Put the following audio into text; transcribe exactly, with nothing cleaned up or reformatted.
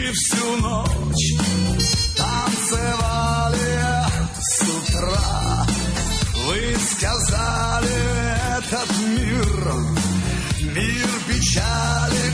и всю ночь танцевали с утра. Вы сказали, этот мир, мир печали